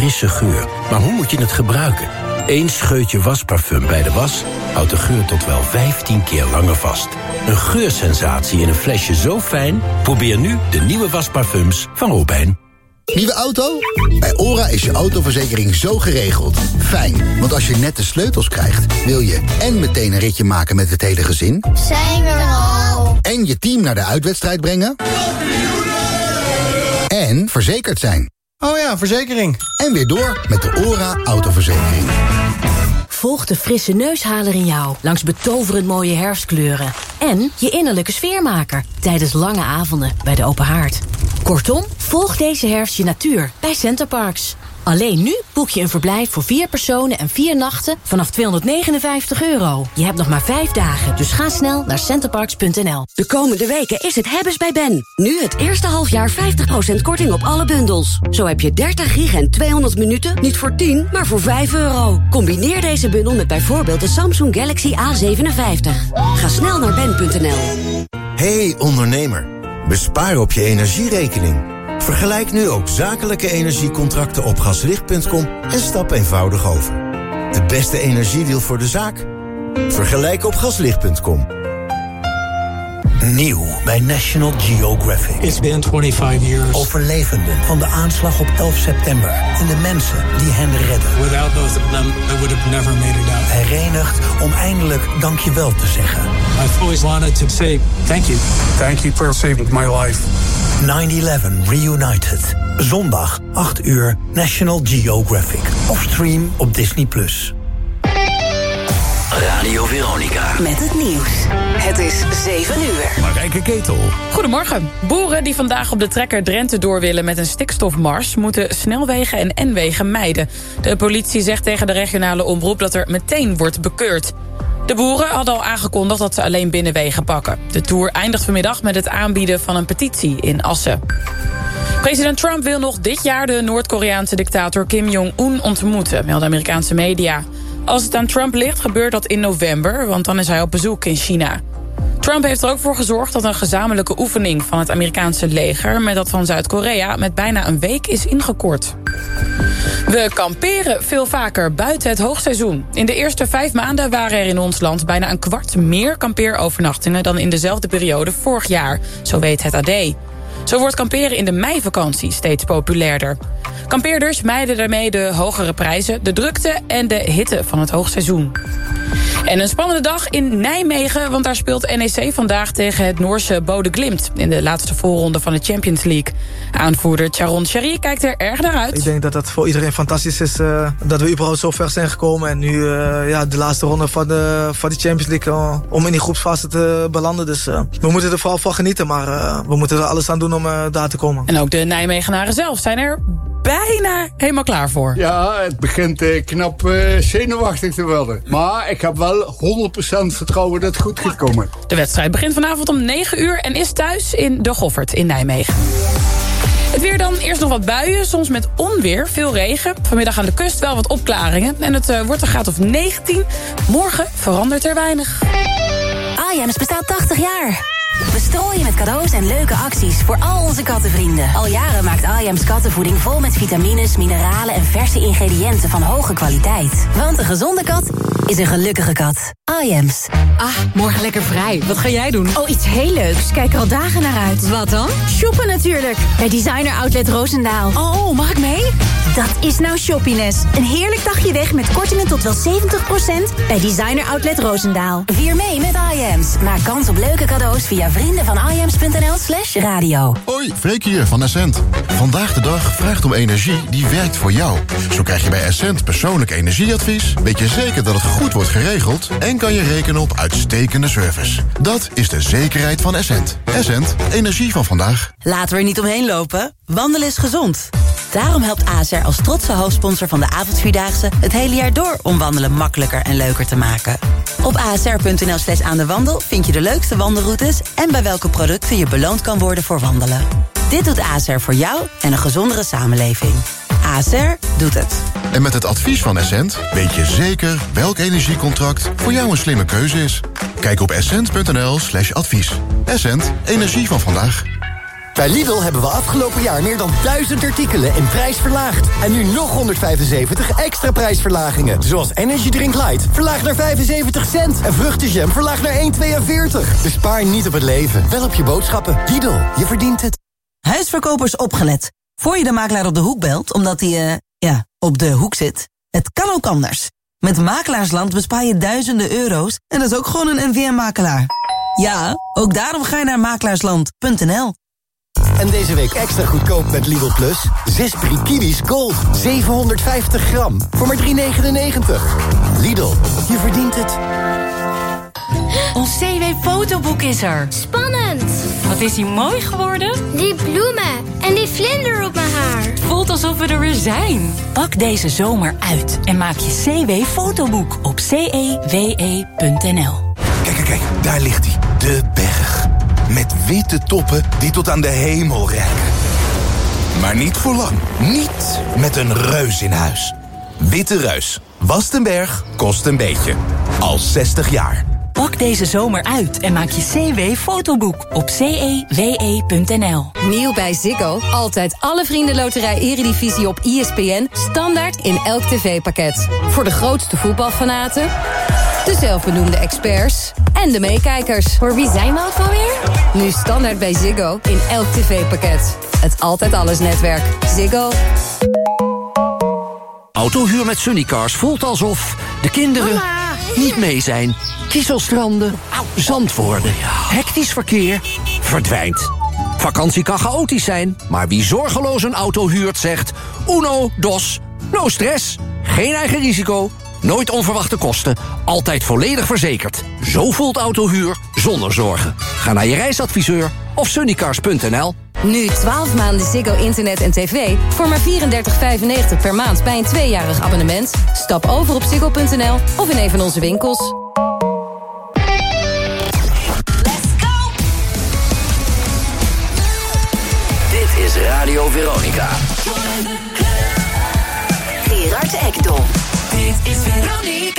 frisse geur. Maar hoe moet je het gebruiken? 1 scheutje wasparfum bij de was houdt de geur tot wel 15 keer langer vast. Een geursensatie in een flesje zo fijn? Probeer nu de nieuwe wasparfums van Robijn. Nieuwe auto? Bij OHRA is je autoverzekering zo geregeld. Fijn, want als je net de sleutels krijgt, wil je en meteen een ritje maken met het hele gezin. Zijn we er al? En je team naar de uitwedstrijd brengen. En verzekerd zijn. Oh ja, verzekering. En weer door met de OHRA autoverzekering. Volg de frisse neushaler in jou langs betoverend mooie herfstkleuren. En je innerlijke sfeermaker tijdens lange avonden bij de open haard. Kortom, volg deze herfst je natuur bij Centerparks. Alleen nu boek je een verblijf voor 4 personen en 4 nachten vanaf €259. Je hebt nog maar 5 dagen, dus ga snel naar centerparks.nl. De komende weken is het hebben's bij Ben. Nu het eerste halfjaar 50% korting op alle bundels. Zo heb je 30 gig en 200 minuten niet voor 10, maar voor €5. Combineer deze bundel met bijvoorbeeld de Samsung Galaxy A57. Ga snel naar ben.nl. Hey ondernemer, bespaar op je energierekening. Vergelijk nu ook zakelijke energiecontracten op gaslicht.com en stap eenvoudig over. De beste energiedeal voor de zaak? Vergelijk op gaslicht.com. Nieuw bij National Geographic. It's been 25 years. Overlevenden van de aanslag op 11 september en de mensen die hen redden. Without those of them, I would have never made it out. Herenigd om eindelijk dankjewel te zeggen. I've always wanted to say thank you. Thank you for saving my life. 9/11 Reunited. Zondag, 8 uur, National Geographic. Of stream op Disney+. Radio Veronica. Met het nieuws. Het is 7 uur. Marijke Ketel. Goedemorgen. Boeren die vandaag op de trekker Drenthe door willen met een stikstofmars moeten snelwegen en N-wegen mijden. De politie zegt tegen de regionale omroep dat er meteen wordt bekeurd. De boeren hadden al aangekondigd dat ze alleen binnenwegen pakken. De tour eindigt vanmiddag met het aanbieden van een petitie in Assen. President Trump wil nog dit jaar de Noord-Koreaanse dictator Kim Jong-un ontmoeten, melden Amerikaanse media. Als het aan Trump ligt, gebeurt dat in november, want dan is hij op bezoek in China. Trump heeft er ook voor gezorgd dat een gezamenlijke oefening van het Amerikaanse leger met dat van Zuid-Korea met bijna een week is ingekort. We kamperen veel vaker buiten het hoogseizoen. In de eerste 5 maanden waren er in ons land bijna een kwart meer kampeerovernachtingen dan in dezelfde periode vorig jaar, zo weet het AD. Zo wordt kamperen in de meivakantie steeds populairder. Kampeerders mijden daarmee de hogere prijzen, de drukte en de hitte van het hoogseizoen. En een spannende dag in Nijmegen, want daar speelt NEC vandaag tegen het Noorse Bodø Glimt in de laatste voorronde van de Champions League. Aanvoerder Sharon Cherry kijkt er erg naar uit. Ik denk dat het voor iedereen fantastisch is dat we überhaupt zo ver zijn gekomen. En nu de laatste ronde van de Champions League om in die groepsfase te belanden. Dus we moeten er vooral van genieten, maar we moeten er alles aan doen om daar te komen. En ook de Nijmegenaren zelf zijn er bijna helemaal klaar voor. Ja, het begint knap zenuwachtig te worden. Maar ik heb wel 100% vertrouwen dat het goed gaat komen. De wedstrijd begint vanavond om 9 uur en is thuis in De Goffert in Nijmegen. Het weer dan, eerst nog wat buien, soms met onweer, veel regen. Vanmiddag aan de kust wel wat opklaringen. En het wordt een graad of 19. Morgen verandert er weinig. Ajax bestaat 80 jaar. We strooien met cadeaus en leuke acties voor al onze kattenvrienden. Al jaren maakt Ajax kattenvoeding vol met vitamines, mineralen en verse ingrediënten van hoge kwaliteit. Want een gezonde kat is een gelukkige kat. Ajax. Ah, morgen lekker vrij. Wat ga jij doen? Oh, iets heel leuks. Kijk er al dagen naar uit. Wat dan? Shoppen natuurlijk. Bij Designer Outlet Roosendaal. Oh, mag ik mee? Dat is nou shoppiness. Een heerlijk dagje weg met kortingen tot wel 70% bij Designer Outlet Roosendaal. Vier mee met Ajax. Maak kans op leuke cadeaus via vriendenvanIAMS.nl/radio. Hoi, Freek hier van Essent. Vandaag de dag vraagt om energie die werkt voor jou. Zo krijg je bij Essent persoonlijk energieadvies, weet je zeker dat het goed wordt geregeld en kan je rekenen op uitstekende service. Dat is de zekerheid van Essent. Essent, energie van vandaag. Laten we er niet omheen lopen. Wandelen is gezond. Daarom helpt ASR als trotse hoofdsponsor van de avondvierdaagse het hele jaar door om wandelen makkelijker en leuker te maken. Op asr.nl/aandewandel vind je de leukste wandelroutes en bij welke producten je beloond kan worden voor wandelen. Dit doet ASR voor jou en een gezondere samenleving. ASR doet het. En met het advies van Essent weet je zeker welk energiecontract voor jou een slimme keuze is. Kijk op essent.nl/advies. Essent, energie van vandaag. Bij Lidl hebben we afgelopen jaar meer dan 1000 artikelen in prijs verlaagd. En nu nog 175 extra prijsverlagingen. Zoals Energy Drink Light, verlaagd naar 75 cent. En vruchtenjam, verlaagd naar 1,42. Bespaar niet op het leven, wel op je boodschappen. Lidl, je verdient het. Huisverkopers opgelet. Voor je de makelaar op de hoek belt, omdat hij, op de hoek zit. Het kan ook anders. Met Makelaarsland bespaar je duizenden euro's en dat is ook gewoon een NVM-makelaar. Ja, ook daarom ga je naar makelaarsland.nl. En deze week extra goedkoop met Lidl Plus. 6 Kiwis Gold, 750 gram, voor maar €3,99. Lidl, je verdient het. Ons CW-fotoboek is er. Spannend. Wat is hij mooi geworden? Die bloemen en die vlinder op mijn haar. Het voelt alsof we er weer zijn. Pak deze zomer uit en maak je CW-fotoboek op cewe.nl. Kijk, daar ligt hij. De berg. Met witte toppen die tot aan de hemel reiken. Maar niet voor lang. Niet met een reus in huis. Witte Reus. Wast een berg, kost een beetje. Al 60 jaar. Pak deze zomer uit en maak je CW-fotoboek op cewe.nl. Nieuw bij Ziggo. Altijd alle Vriendenloterij Eredivisie op ESPN. Standaard in elk tv-pakket. Voor de grootste voetbalfanaten, de zelfbenoemde experts en de meekijkers. Voor wie zijn we ook alweer? Nu standaard bij Ziggo in elk tv-pakket. Het Altijd Alles netwerk. Ziggo. Autohuur met Sunnycars voelt alsof de kinderen niet mee zijn. Kieselstranden, zand worden, hectisch verkeer verdwijnt. Vakantie kan chaotisch zijn, maar wie zorgeloos een auto huurt zegt... Uno, dos, no stress, geen eigen risico, nooit onverwachte kosten, altijd volledig verzekerd. Zo voelt autohuur zonder zorgen. Ga naar je reisadviseur of sunnycars.nl. Nu 12 maanden Ziggo internet en tv voor maar $34,95 per maand bij een 2-jarig abonnement. Stap over op ziggo.nl of in een van onze winkels. Dit is Radio Veronica. Gerard Ekdom. Dit is Veronica.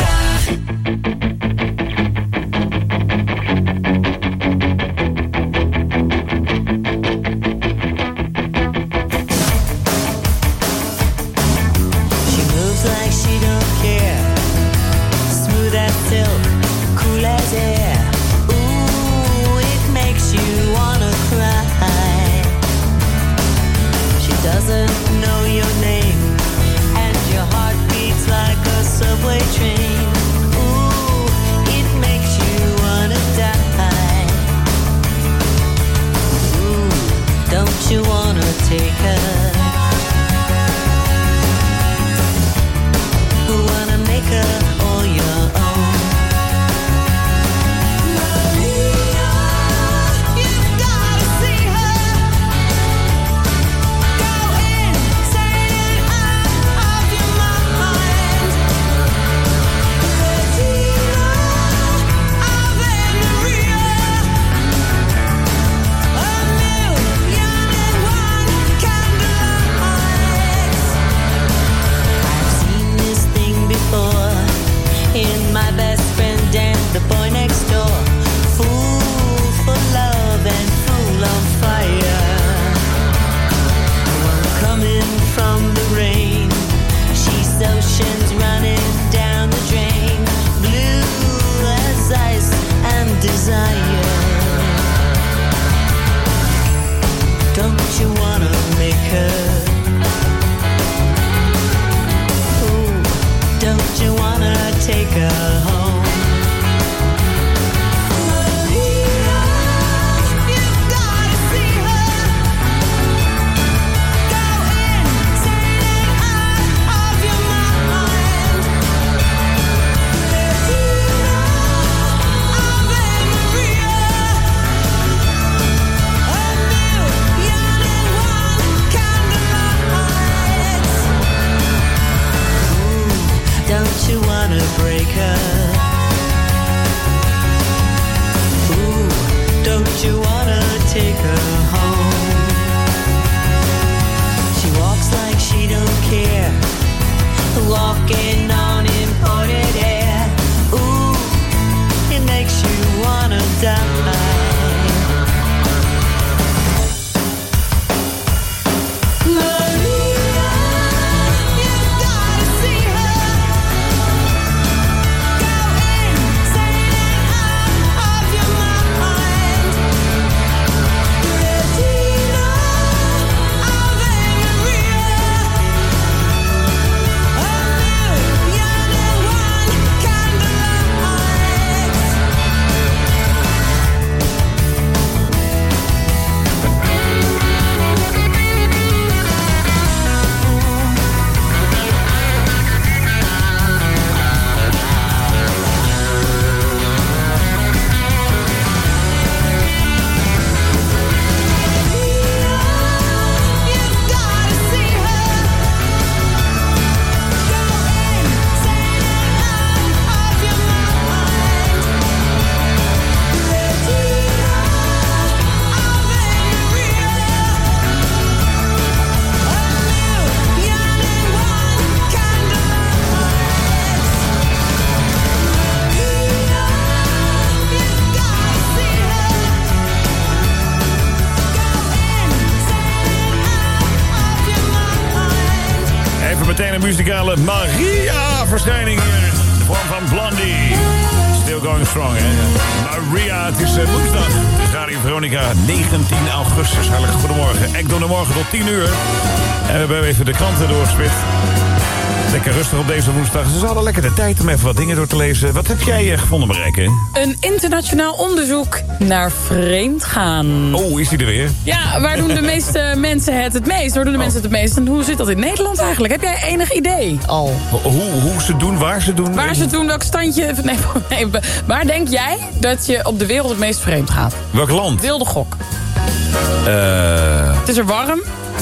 Even meteen een muzikale Maria-verschijning hier. De vorm van Blondie. Still going strong, hè? Maria, het is woensdag. Het is Radio Veronica, 19 augustus. Hartelijk goedemorgen. Ik doe de morgen tot 10 uur. En we hebben even de kranten doorgespit. Lekker rustig op deze woensdag. Ze hadden lekker de tijd om even wat dingen door te lezen. Wat heb jij gevonden, Marijke? Een internationaal onderzoek naar vreemdgaan. Oh, is die er weer? Ja, waar doen de meeste mensen het meest? Waar doen de mensen het meest? En hoe zit dat in Nederland eigenlijk? Heb jij enig idee al? Hoe ze doen, waar ze doen? Waar ze doen, welk standje... Nee, waar denk jij dat je op de wereld het meest vreemd gaat? Welk land? Wilde gok. Het is er warm.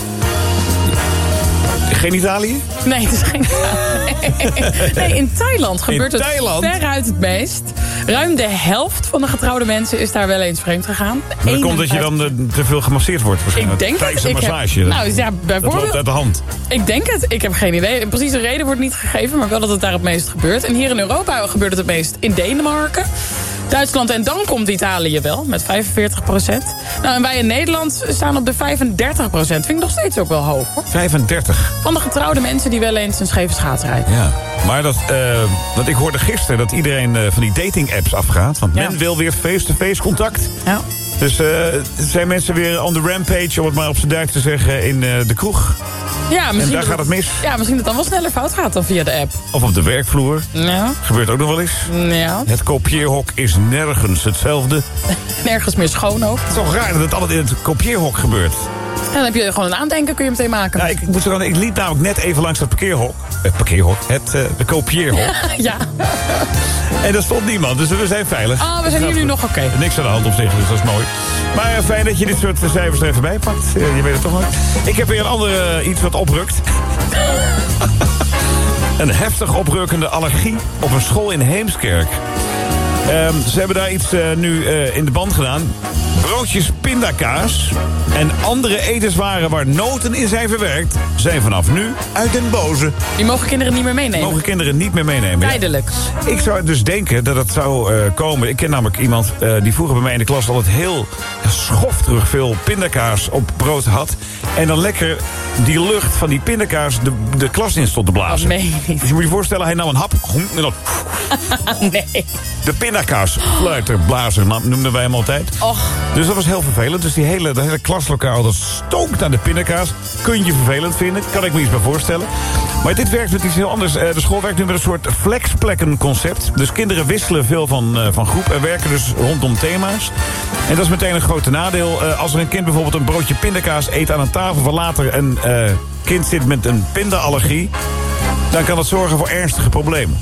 Geen Italië? Nee, het is geen Italië. Nee, in Thailand gebeurt het veruit het meest. Ruim de helft van de getrouwde mensen is daar wel eens vreemd gegaan. Maar dat komt dat je dan te veel gemasseerd wordt waarschijnlijk. Ik denk Thaise het. massage. Nou ja, bijvoorbeeld. Dat loopt uit de hand. Ik denk het. Ik heb geen idee. Een precieze reden wordt niet gegeven, maar wel dat het daar het meest gebeurt. En hier in Europa gebeurt het meest in Denemarken. Duitsland en dan komt Italië wel, met 45%. Nou, en wij in Nederland staan op de 35%. Vind ik nog steeds ook wel hoog, hoor. 35? Van de getrouwde mensen die wel eens een scheve schaats rijden. Ja, maar want ik hoorde gisteren dat iedereen van die dating-apps afgaat. Want men wil weer face-to-face contact. Ja. Dus zijn mensen weer on the rampage, om het maar op z'n Duits te zeggen, in de kroeg. Ja, en daar gaat het mis. Ja, misschien dat het dan wel sneller fout gaat dan via de app. Of op de werkvloer. Ja. Gebeurt ook nog wel eens. Ja. Het kopieerhok is nergens hetzelfde. Nergens meer schoon ook. Het is toch raar dat het altijd in het kopieerhok gebeurt. En dan heb je gewoon een aandenken, kun je meteen maken. Ja, ik liep namelijk net even langs het parkeerhok. De kopieerhok. Ja. En daar stond niemand, dus we zijn veilig. Oh, we zijn hier nu nog oké. Niks aan de hand op zich, dus dat is mooi. Maar fijn dat je dit soort cijfers er even bij pakt. Je weet het toch wel. Ik heb weer een andere iets wat oprukt. Een heftig oprukkende allergie op een school in Heemskerk. Ze hebben daar iets nu in de band gedaan. Broodjes pindakaas en andere etenswaren waar noten in zijn verwerkt... zijn vanaf nu uit den boze. Die mogen kinderen niet meer meenemen? Mogen kinderen niet meer meenemen. Tijdelijk. Ja. Ik zou dus denken dat het zou komen... Ik ken namelijk iemand die vroeger bij mij in de klas... altijd heel schofterig veel pindakaas op brood had... en dan lekker die lucht van die pindakaas de klas in stond te blazen. Oh, nee. Dus je moet je voorstellen, hij nam een hap... en dan... Nee. De pindakaasfluiterblazer noemden wij hem altijd. Och. Dus dat was heel vervelend. Dus de hele klaslokaal dat stookt naar de pindakaas. Kun je vervelend vinden, kan ik me iets bij voorstellen. Maar dit werkt met iets heel anders. De school werkt nu met een soort flexplekkenconcept. Dus kinderen wisselen veel van groep en werken dus rondom thema's. En dat is meteen een grote nadeel. Als er een kind bijvoorbeeld een broodje pindakaas eet aan een tafel... waar later een kind zit met een pindaallergie... dan kan dat zorgen voor ernstige problemen.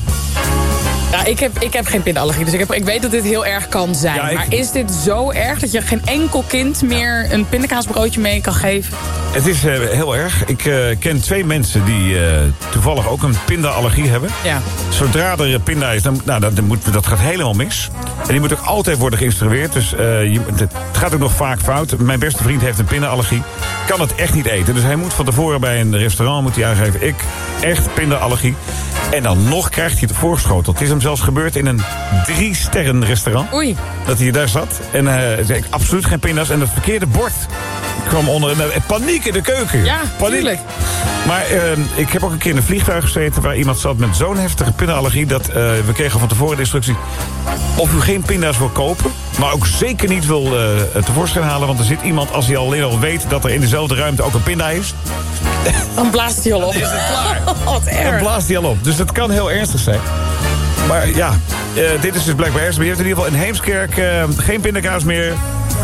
Ja, ik heb geen pindaallergie, dus ik weet dat dit heel erg kan zijn. Ja, maar is dit zo erg dat je geen enkel kind meer een pindakaasbroodje mee kan geven? Het is heel erg. Ik ken 2 mensen die toevallig ook een pindaallergie hebben. Ja. Zodra er pinda is, dat gaat helemaal mis. En die moet ook altijd worden geïnstrueerd. Dus het gaat ook nog vaak fout. Mijn beste vriend heeft een pindaallergie. Kan het echt niet eten. Dus hij moet van tevoren bij een restaurant aangeven... ik echt pindaallergie. En dan nog krijgt hij het voorgeschoteld. Het is hem zelfs gebeurd in een 3-sterren restaurant. Oei. dat hij daar zat. En zei absoluut geen pinda's. En het verkeerde bord kwam onder. Paniek in de keuken. Ja, paniek. Maar ik heb ook een keer in een vliegtuig gezeten waar iemand zat met zo'n heftige pindaallergie dat we kregen van tevoren de instructie: of u geen pinda's wil kopen, maar ook zeker niet wil tevoorschijn halen, want er zit iemand, als hij alleen al weet dat er in dezelfde ruimte ook een pinda is, dan blaast hij al op. Dan is het klaar. Wat erg. Dan blaast hij al op. Dus dat kan heel ernstig zijn. Maar ja, dit is dus blijkbaar ernstig. Maar je hebt in ieder geval in Heemskerk geen pindakaas meer.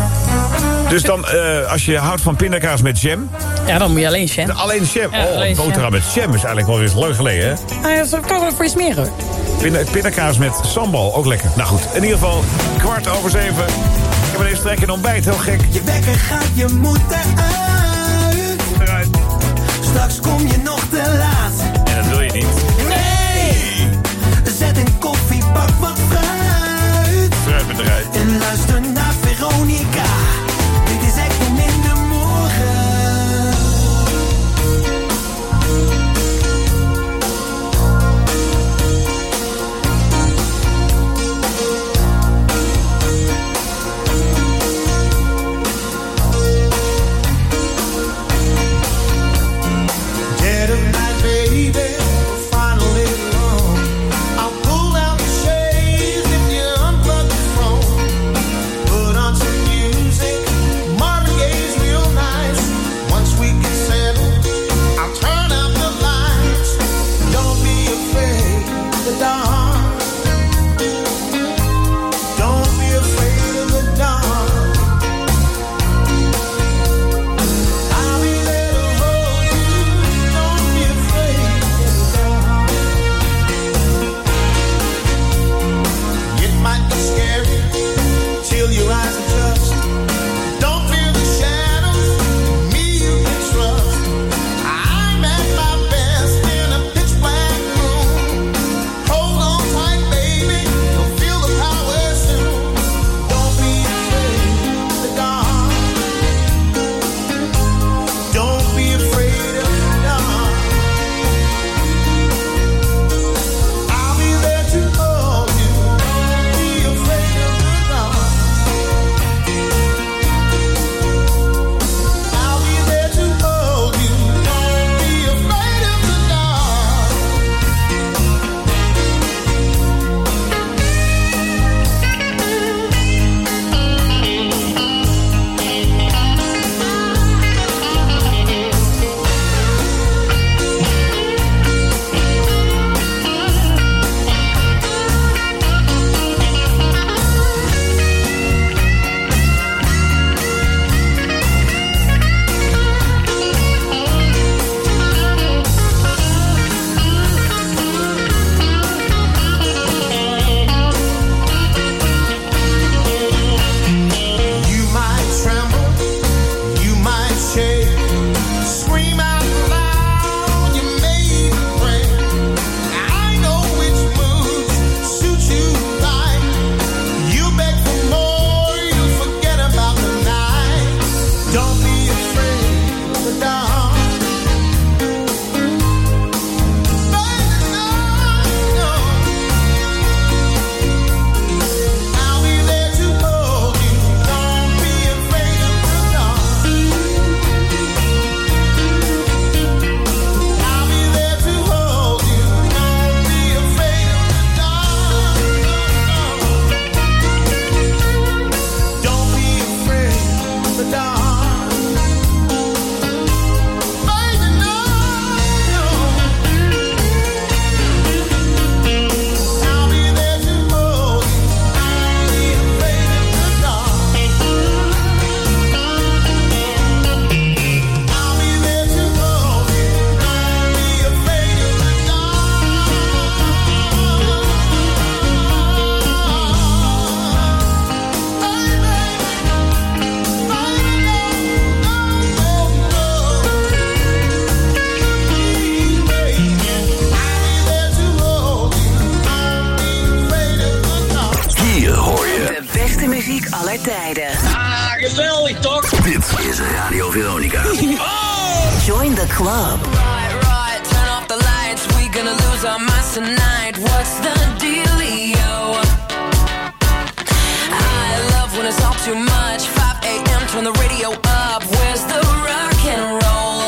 Dus dan, als je houdt van pindakaas met jam... Ja, dan moet je alleen jam. Alleen jam. Ja, alleen boterham met jam is eigenlijk wel weer leuk geleden, hè? Nou ja, dat kan wel voor je smeren. Pindakaas met sambal, ook lekker. Nou goed, in ieder geval 7:15. Ik heb ineens trek in ontbijt, heel gek. Je wekker gaat, je moet eruit. Straks kom je nog te laat. En dat wil je niet. Nee! Zet een koffie, pak wat fruit. Fruit met eruit. En luister naar Veronica. Dit is echt om in de morgen. Dead of night, baby. aller tijden. Ah, geweldig toch? Dit is Radio Veronica. Join the club. Right, turn off the lights. We gonna lose our minds tonight. What's the dealio? I love when it's all too much. 5 a.m. turn the radio up. Where's the rock and roll?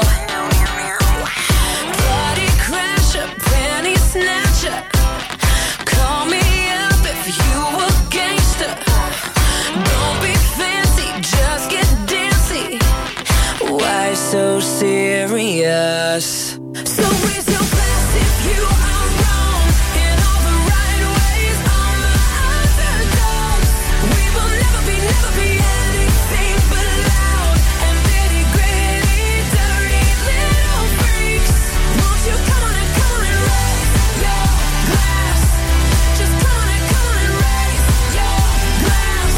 Body crasher, penny snatcher. Call me up if you a gangster. Don't be fancy, just get dancy. Why so serious? So raise your glass if you are wrong. In all the right ways, I'm the underdogs. We will never be anything but loud and nitty gritty, dirty little freaks. Won't you come on and raise your glass? Just come on and raise your glass.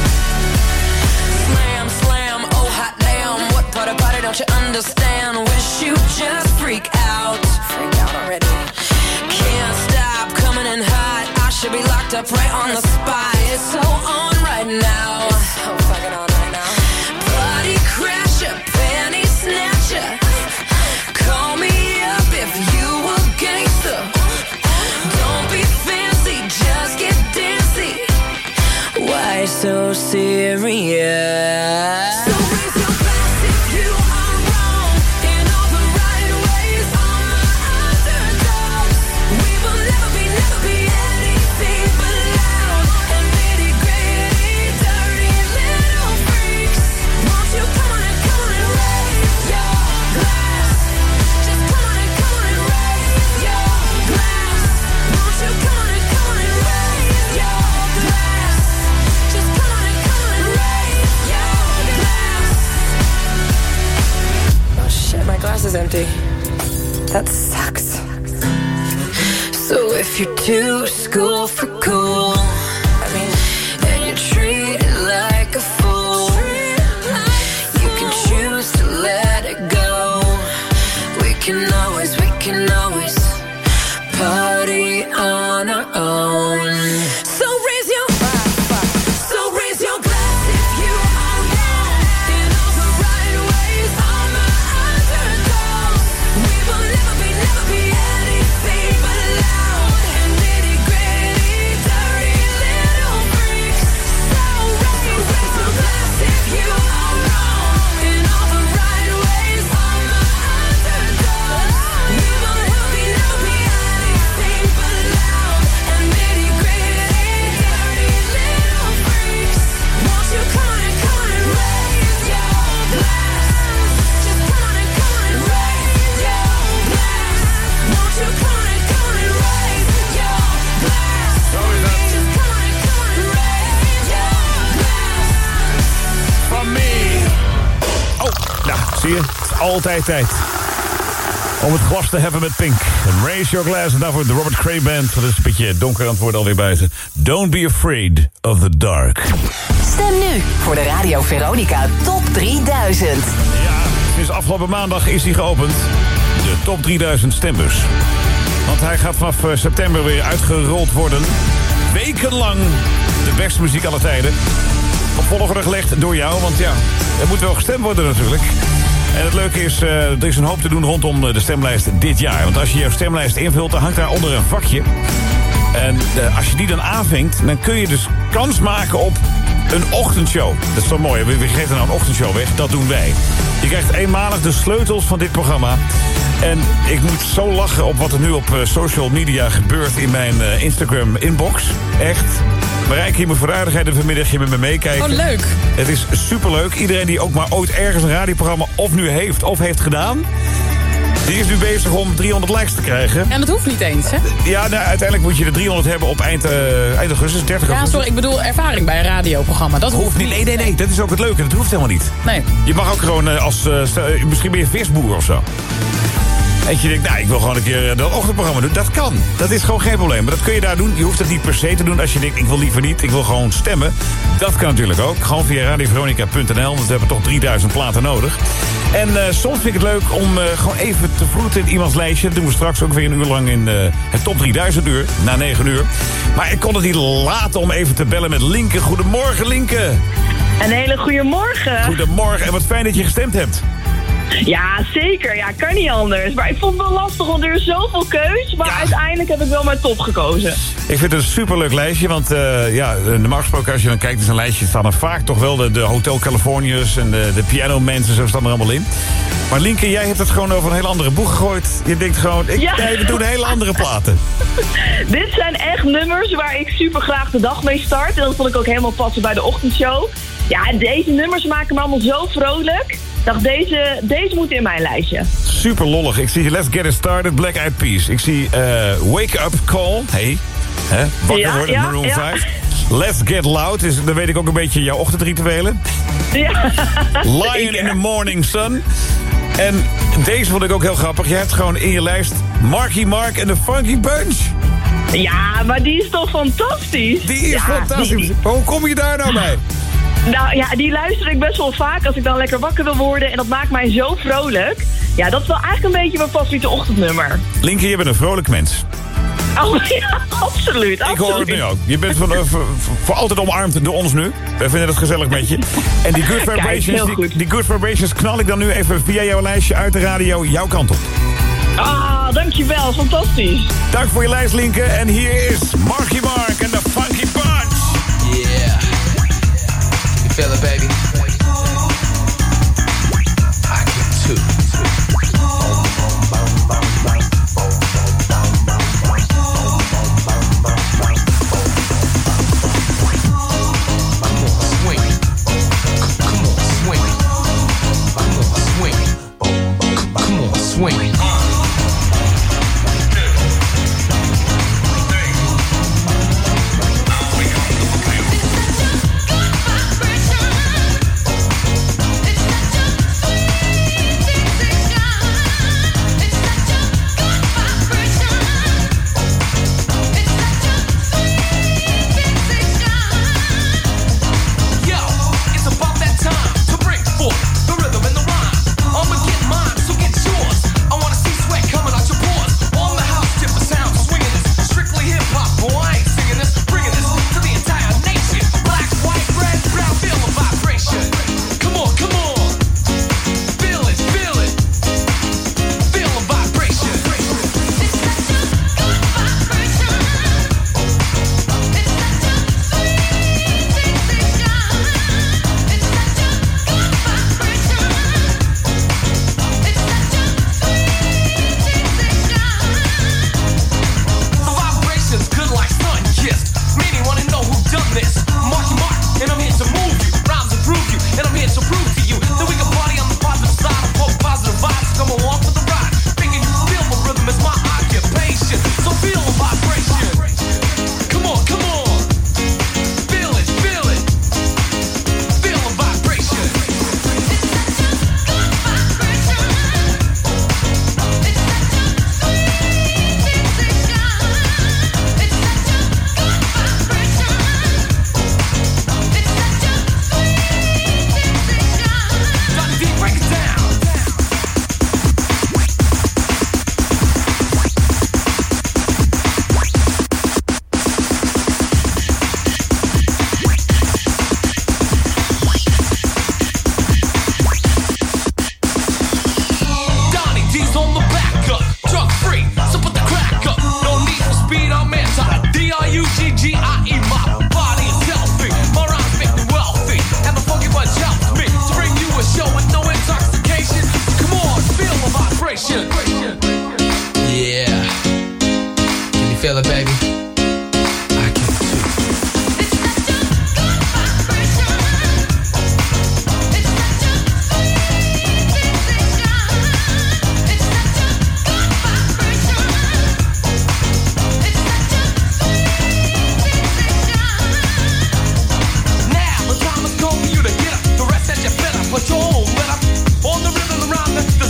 Slam, slam, oh hot damn. What part about it don't you understand? Wish you just freak out. Freak out already. Can't stop coming in hot. I should be locked up right on the spot. It's so on right now. So fucking on right now. Body crasher, panty snatcher. Call me up if you a gangster. Don't be fancy, just get dancy. Why so serious? So raise your glass if you are wrong. In all the right ways, I'm the underdogs. We will never be anything but loud and nitty gritty, dirty little freaks. Won't you come on and raise your glass? Just come on and raise your glass. Won't you come on and raise your glass? Just come on and raise your glass. Oh shit, my glass is empty. That sucks. So if you're too school for cool, and you're treated like a fool, you can choose to let it go. We can always party on our own. So raise your glass if you are wrong. In all the right ways, I'm the underdog. We will never be anything but loud and nitty gritty, dirty little freaks. So raise your glass if you are wrong. In all the right ways, I'm the underdog. We will never be anything but loud and nitty gritty, dirty little freaks. Won't you come on and raise your glass? Just come on and raise your glass. Won't you come on and raise your glass? Zo is dat. Just come on and raise your glass. Van me. Oh, nou, zie je? Het is altijd tijd om het glas te hebben met Pink. Raise your glass. En daarvoor de Robert Cray Band. Dat is een beetje donker aan het worden alweer buiten. Don't be afraid of the dark. Stem nu voor de Radio Veronica Top 3000. Ja, sinds afgelopen maandag is hij geopend. De Top 3000 stembus. Want hij gaat vanaf september weer uitgerold worden. Wekenlang de beste muziek aller tijden. Op volgorde gelegd door jou, want ja, er moet wel gestemd worden natuurlijk. En het leuke is, er is een hoop te doen rondom de stemlijst dit jaar. Want als je jouw stemlijst invult, dan hangt daar onder een vakje. En als je die dan aanvinkt, dan kun je dus kans maken op een ochtendshow. Dat is toch mooi, we geven nou een ochtendshow weg, dat doen wij. Je krijgt eenmalig de sleutels van dit programma. En ik moet zo lachen op wat er nu op social media gebeurt in mijn Instagram inbox. Echt. Marijke, je moet voor de aardigheid een vanmiddagje met me meekijken. Oh, leuk. Het is superleuk. Iedereen die ook maar ooit ergens een radioprogramma of nu heeft of heeft gedaan, die is nu bezig om 300 likes te krijgen. En dat hoeft niet eens, hè? Ja, nou, uiteindelijk moet je er 300 hebben op eind augustus, 30 augustus. Ja, sorry, ik bedoel ervaring bij een radioprogramma. Dat hoeft niet. Nee, dat is ook het leuke. Dat hoeft helemaal niet. Nee. Je mag ook gewoon als, misschien ben je visboer of zo. En je denkt, nou, ik wil gewoon een keer dat ochtendprogramma doen. Dat kan. Dat is gewoon geen probleem. Maar dat kun je daar doen. Je hoeft het niet per se te doen als je denkt, ik wil liever niet. Ik wil gewoon stemmen. Dat kan natuurlijk ook. Gewoon via radioveronica.nl. Want we hebben toch 3000 platen nodig. En soms vind ik het leuk om gewoon even te vroeten in iemands lijstje. Dat doen we straks ook weer een uur lang in het top 3000 uur, na 9 uur. Maar ik kon het niet laten om even te bellen met Linke. Goedemorgen, Linke. Een hele goede morgen. Goedemorgen en wat fijn dat je gestemd hebt. Ja, zeker. Ja, kan niet anders. Maar ik vond het wel lastig, want er is zoveel keus. Maar uiteindelijk heb ik wel mijn top gekozen. Ik vind het een superleuk lijstje, want normaal gesproken als je dan kijkt in zo'n lijstje staan er vaak toch wel de Hotel Californiërs en de Piano mensen, zo staan er allemaal in. Maar Linke, jij hebt het gewoon over een hele andere boeg gegooid. Je denkt gewoon, we doen hele andere platen. Dit zijn echt nummers waar ik super graag de dag mee start. En dat vond ik ook helemaal passen bij de ochtendshow. Ja, en deze nummers maken me allemaal zo vrolijk. Ik dacht, deze moet in mijn lijstje. Super lollig. Ik zie Let's Get It Started, Black Eyed Peas. Ik zie Wake Up Call. Hey, wakker worden, Maroon 5. Let's Get Loud, dan weet ik ook een beetje jouw ochtendrituelen. Ja. Lion in the Morning Sun. En deze vond ik ook heel grappig. Je hebt gewoon in je lijst Marky Mark en de Funky Bunch. Ja, maar die is toch fantastisch? Die is fantastisch. Hoe kom je daar nou bij? Nou ja, die luister ik best wel vaak als ik dan lekker wakker wil worden. En dat maakt mij zo vrolijk. Ja, dat is wel eigenlijk een beetje mijn favoriete ochtendnummer. Linke, je bent een vrolijk mens. Oh ja, absoluut. Ik hoor het nu ook. Je bent voor altijd omarmd door ons nu. Wij vinden het gezellig met je. En die Good Vibrations, die Good Vibrations knal ik dan nu even via jouw lijstje uit de radio jouw kant op. Ah, dankjewel. Fantastisch. Dank voor je lijst, Linke. En hier is Marky Mark en de Funky Bunch. Yeah. You feel it, baby? I can too. Swing.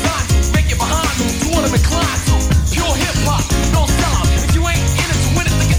Pure hip hop, don't sell out. If you ain't in it to win it, then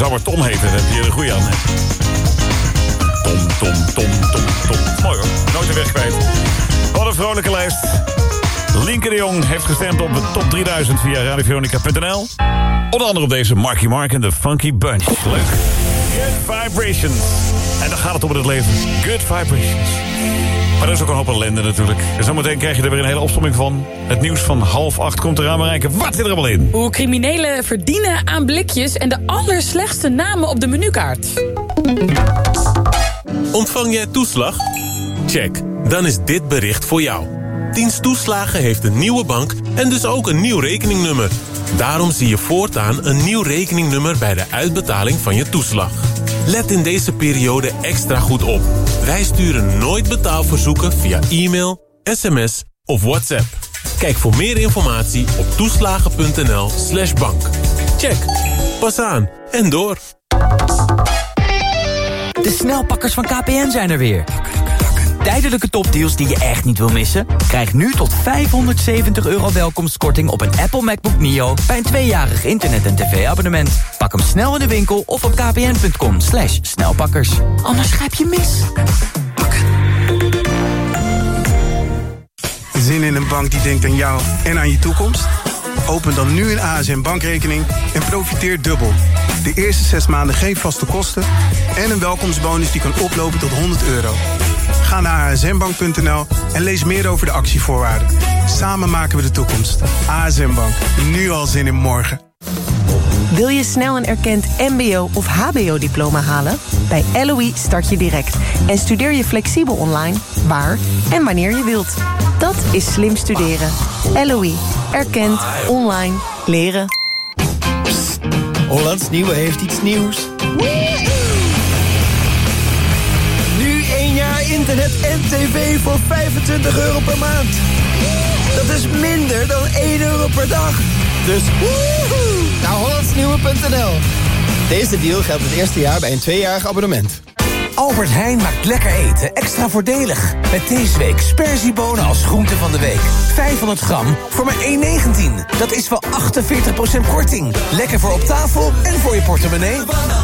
zou maar Tom heten, daar heb je er een goeie aan. Hè? Tom. Mooi hoor, nooit de weg kwijt. Wat een vrolijke lijst. Lienke de Jong heeft gestemd op de top 3000 via radioveronica.nl. Onder andere op deze Marky Mark en de Funky Bunch. Leuk. Good Vibrations. En dan gaat het om het leven. Good Vibrations. Maar er is ook een hoop ellende natuurlijk. En zometeen krijg je er weer een hele opsomming van. Het nieuws van 7:30 komt eraan bereiken. Wat zit er allemaal in? Hoe criminelen verdienen aan blikjes en de allerslechtste namen op de menukaart. Ontvang jij toeslag? Check. Dan is dit bericht voor jou. Dienst Toeslagen heeft een nieuwe bank en dus ook een nieuw rekeningnummer. Daarom zie je voortaan een nieuw rekeningnummer bij de uitbetaling van je toeslag. Let in deze periode extra goed op. Wij sturen nooit betaalverzoeken via e-mail, sms of WhatsApp. Kijk voor meer informatie op toeslagen.nl/bank. Check. Pas aan en door. De snelpakkers van KPN zijn er weer. Tijdelijke topdeals die je echt niet wil missen? Krijg nu tot €570 welkomstkorting op een Apple MacBook Neo bij een 2-jarig internet- en tv-abonnement. Pak hem snel in de winkel of op kpn.com/snelpakkers. Anders grijp je mis. Zin in een bank die denkt aan jou en aan je toekomst? Open dan nu een ASN bankrekening en profiteer dubbel. De eerste 6 maanden geen vaste kosten en een welkomstbonus die kan oplopen tot €100. Ga naar asnbank.nl en lees meer over de actievoorwaarden. Samen maken we de toekomst. ASN Bank. Nu al zin in morgen. Wil je snel een erkend mbo- of hbo-diploma halen? Bij LOE start je direct en studeer je flexibel online, waar en wanneer je wilt. Dat is slim studeren. LOE. Erkend. Online. Leren. Psst. Hollands Nieuwe heeft iets nieuws. Nu 1 jaar internet en tv voor €25 per maand. Dat is minder dan €1 per dag. Dus woehoe, naar hollandsnieuwe.nl. Deze deal geldt het eerste jaar bij een 2-jarig abonnement. Albert Heijn maakt lekker eten extra voordelig. Met deze week sperziebonen als groente van de week. 500 gram voor maar €1,19. Dat is wel 48% korting. Lekker voor op tafel en voor je portemonnee.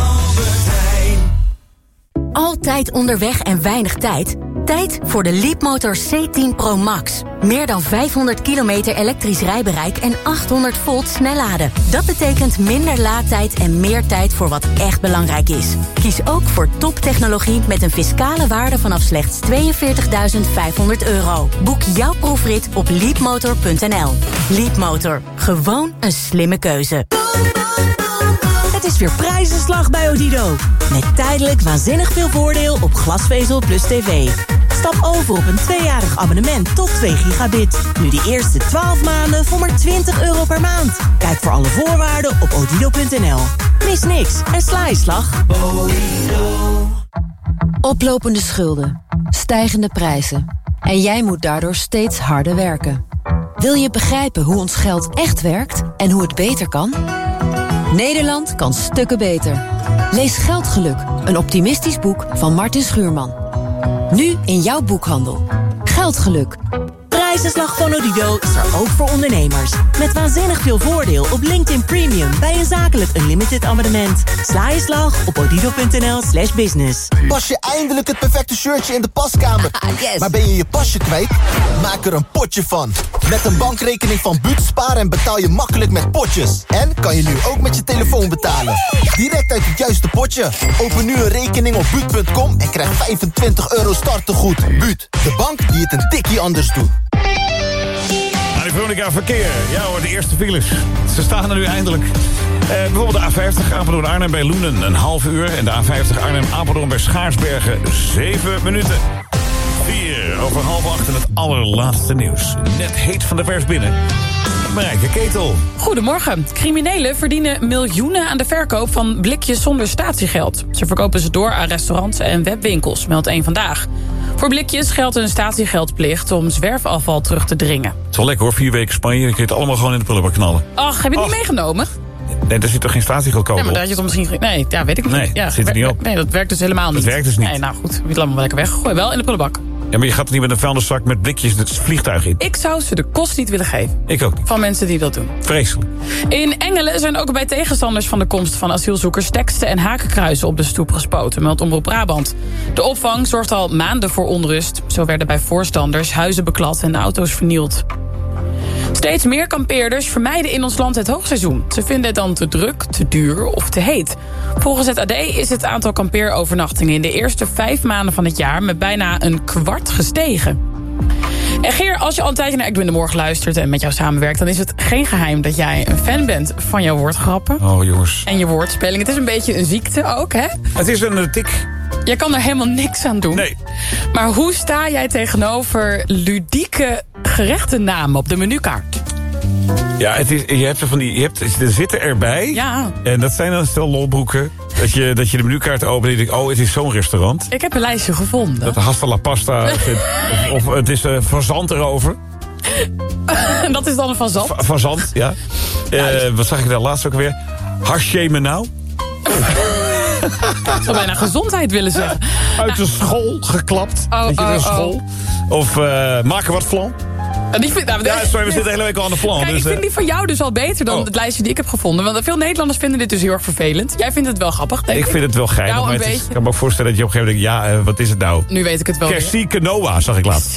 Altijd onderweg en weinig tijd? Tijd voor de Leapmotor C10 Pro Max. Meer dan 500 kilometer elektrisch rijbereik en 800 volt snelladen. Dat betekent minder laadtijd en meer tijd voor wat echt belangrijk is. Kies ook voor toptechnologie met een fiscale waarde vanaf slechts €42.500. Boek jouw proefrit op leapmotor.nl. Leapmotor. Gewoon een slimme keuze. Het is weer prijzenslag bij Odido. Met tijdelijk waanzinnig veel voordeel op glasvezel plus tv. Stap over op een 2-jarig abonnement tot 2 gigabit. Nu de eerste 12 maanden voor maar €20 per maand. Kijk voor alle voorwaarden op odido.nl. Mis niks en sla je slag. Oplopende schulden, stijgende prijzen. En jij moet daardoor steeds harder werken. Wil je begrijpen hoe ons geld echt werkt en hoe het beter kan? Nederland kan stukken beter. Lees Geldgeluk, een optimistisch boek van Martin Schuurman. Nu in jouw boekhandel. Geldgeluk. Prijzenslag van Odido is er ook voor ondernemers. Met waanzinnig veel voordeel op LinkedIn Premium bij een zakelijk unlimited abonnement. Sla je slag op odido.nl/business. Pas je eindelijk het perfecte shirtje in de paskamer. Yes. Maar ben je je pasje kwijt? Maak er een potje van. Met een bankrekening van Buut sparen en betaal je makkelijk met potjes. En kan je nu ook met je telefoon betalen. Direct uit het juiste potje. Open nu een rekening op Buut.com en krijg €25 startegoed. Buut, de bank die het een tikkie anders doet. Veronica Verkeer. Ja hoor, de eerste files. Ze staan er nu eindelijk. Bijvoorbeeld de A50 Apeldoorn-Arnhem bij Loenen, een half uur. En de A50 Arnhem-Apeldoorn bij Schaarsbergen, 7 minuten. 7:04 en het allerlaatste nieuws. Net heet van de pers binnen. Marijke Ketel. Goedemorgen. Criminelen verdienen miljoenen aan de verkoop van blikjes zonder statiegeld. Ze verkopen ze door aan restaurants en webwinkels, meldt Eén Vandaag. Voor blikjes geldt een statiegeldplicht om zwerfafval terug te dringen. Het is wel lekker hoor, 4 weken Spanje. Dan kun je het allemaal gewoon in de prullenbak knallen. Ach, heb je het niet meegenomen? Nee, daar zit toch geen statiegeldcode Nee, maar daar had je toch misschien... Nee, ja, weet ik niet. Nee, ja, zit er niet op. Nee, dat werkt dus helemaal niet. Dat werkt dus niet. Nee, nou goed, je het allemaal wel lekker weg. Gooi wel in de prullenbak. Ja, maar je gaat er niet met een vuilniszak met blikjes het vliegtuig in. Ik zou ze de kost niet willen geven. Ik ook niet. Van mensen die dat doen. Vreselijk. In Engelen zijn ook bij tegenstanders van de komst van asielzoekers teksten en hakenkruizen op de stoep gespoten, meldt Omroep Brabant. De opvang zorgt al maanden voor onrust. Zo werden bij voorstanders huizen beklad en auto's vernield. Steeds meer kampeerders vermijden in ons land het hoogseizoen. Ze vinden het dan te druk, te duur of te heet. Volgens het AD is het aantal kampeerovernachtingen in de eerste 5 maanden van het jaar met bijna een kwart gestegen. En Geer, als je al een tijdje naar Ik Ben de Morgen luistert en met jou samenwerkt, dan is het geen geheim dat jij een fan bent van jouw woordgrappen. Oh, jongens. En je woordspeling. Het is een beetje een ziekte ook, hè? Het is een tik. Jij kan er helemaal niks aan doen. Nee. Maar hoe sta jij tegenover ludieke gerechtennamen op de menukaart? Ja, er zitten erbij. Ja. En dat zijn dan stel lolbroeken. Dat je de menukaart opent en je denkt, oh, het is zo'n restaurant. Ik heb een lijstje gevonden. Dat hasta la pasta. of het is fazant erover. En dat is dan een fazant? Fazant, ja. Wat zag ik daar laatst ook weer? Haché me nou. Ik zou bijna gezondheid willen zeggen. Uit de school geklapt. School. Of maken wat flan. Sorry, we zitten de hele week al aan de flan. Kijk, dus, ik vind die van jou dus al beter dan het lijstje die ik heb gevonden. Want veel Nederlanders vinden dit dus heel erg vervelend. Jij vindt het wel grappig, denk ik. Ik vind het wel geinig. Maar ik kan me ook voorstellen dat je op een gegeven moment denkt, wat is het nou? Nu weet ik het wel. Kersie quinoa, zag ik laatst.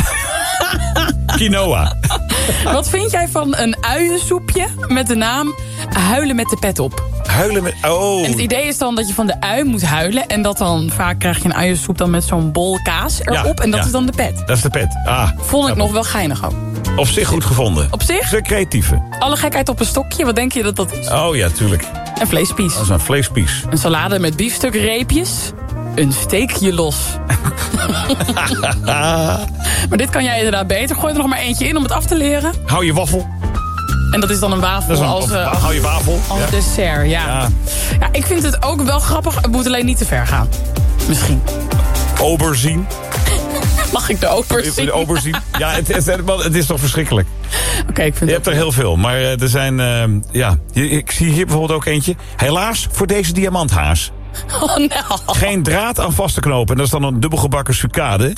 Quinoa. Wat vind jij van een uiensoepje met de naam Huilen met de pet op? Huilen met... Oh. En het idee is dan dat je van de ui moet huilen. En dat dan vaak krijg je een uiensoep dan met zo'n bol kaas erop. Ja, en dat is dan de pet. Dat is de pet. Vond ik nog wel geinig ook. Op zich goed gevonden. Op zich? Ze creatieve. Alle gekheid op een stokje, wat denk je dat dat is? Oh ja, tuurlijk. Een vleespies. Dat is een vleespies. Een salade met biefstukreepjes. Een steekje los. Maar dit kan jij inderdaad beter. Gooi er nog maar eentje in om het af te leren. Hou je waffel. En dat is dan een wafel hou je wafel. Als dessert, ja. Ik vind het ook wel grappig. Het moet alleen niet te ver gaan. Misschien. Aubergine. Mag ik de aubergine? De aubergine. Ja, het is toch verschrikkelijk. Okay, ik vind je hebt er heel veel. Maar er zijn... ik zie hier bijvoorbeeld ook eentje. Helaas voor deze diamanthaas. Oh, no. Geen draad aan vast te knopen. En dat is dan een dubbelgebakken sucade.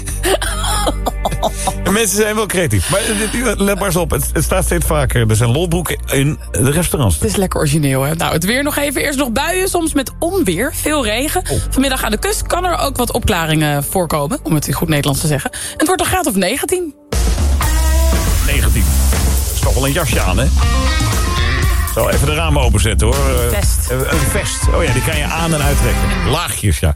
Mensen zijn wel creatief. Maar let maar eens op, het staat steeds vaker. Er zijn lolbroeken in de restaurants. Het is lekker origineel, hè? Nou, het weer nog even. Eerst nog buien, soms met onweer. Veel regen. Vanmiddag aan de kust kan er ook wat opklaringen voorkomen. Om het in goed Nederlands te zeggen. En het wordt een graad of 19. 19. Dat is toch wel een jasje aan, hè? Zo, even de ramen openzetten, hoor. Vest. Een vest. Oh ja, die kan je aan- en uittrekken. Laagjes, ja.